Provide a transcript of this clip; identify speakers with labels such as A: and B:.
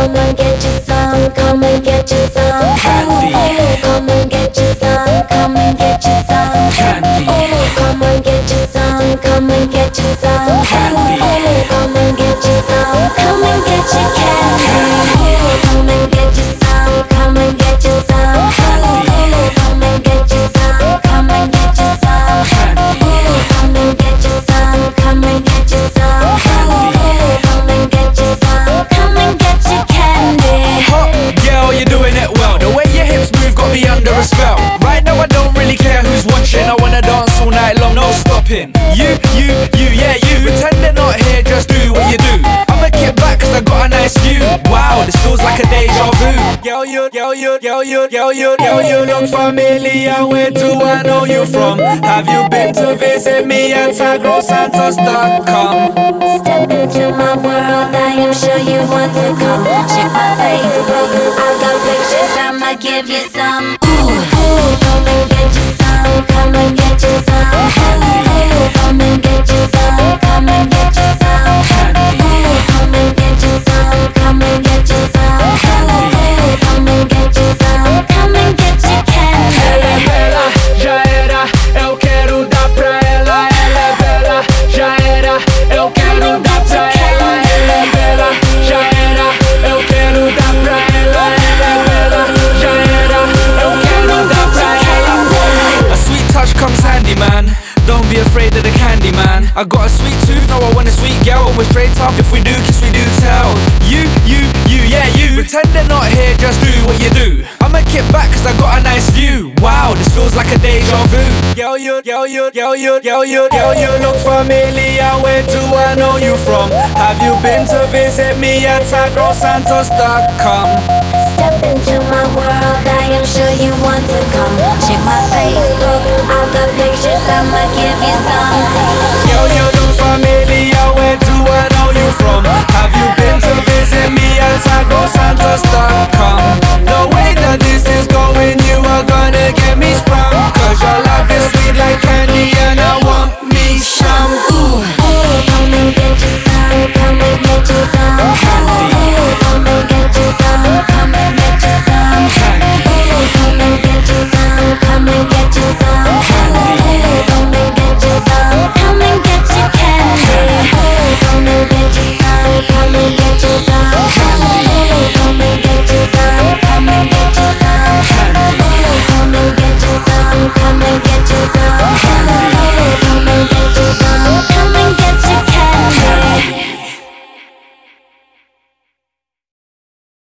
A: come and get you some, come and get you some
B: candy.
A: Come and get you some, come and get you some
B: Candy.
A: Come and get you some, come and get you some
B: Candy.
A: Come and get you some, come and get you candy. Come and get you some, come and get you some
B: Candy.
A: Come and get you some, come and get you some
B: Candy.
A: Come and get you some, come and get you some
B: Candy.
A: Come and get you some, come and get you candy.
B: Hot girl, you're doing it well. The way your hips move got me under a spell. Right now I don't really care who's watching. I wanna dance all night long, no stopping. You, yeah you. Pretend they're not here, just do what you do. I'ma kick back cause I got a nice view. Wow, this feels like a deja vu. Girl, you look familiar. Where do I know you from? Have you been to visit me at TagroSantos.com?
A: Step into my world, I am sure you want to come. Check my Facebook, I got pictures, I'ma give you some. Ooh, come and get you some, come and get you some. Come and get you some, come and get you some. Come and get you some, come and get you some. Come and get you some, come and get you candy.
B: Ela é bela, já era, eu quero dar pra ela. Ela é bela, já era, eu quero dar pra ela. Ela é bela, já era, eu quero dar pra ela. Ela é bela, já era, eu quero dar pra ela. A sweet touch comes handy, man. Don't be afraid of the candy, man. I got a sweet tooth, now I want a sweet girl. We're straight up, if we do kiss, we do tell. You, yeah you. Pretend they're not here, just do what you do. I'ma kick back cause I got a nice view. Wow, this feels like a deja vu. Girl, you look familiar. Where do I know you from? Have you been to visit me at TagroSantos.com?
A: Step into my world, I am sure you want to come. Check my Facebook, I got pictures, I'ma give you some.
B: You look familiar. Where do I know you from?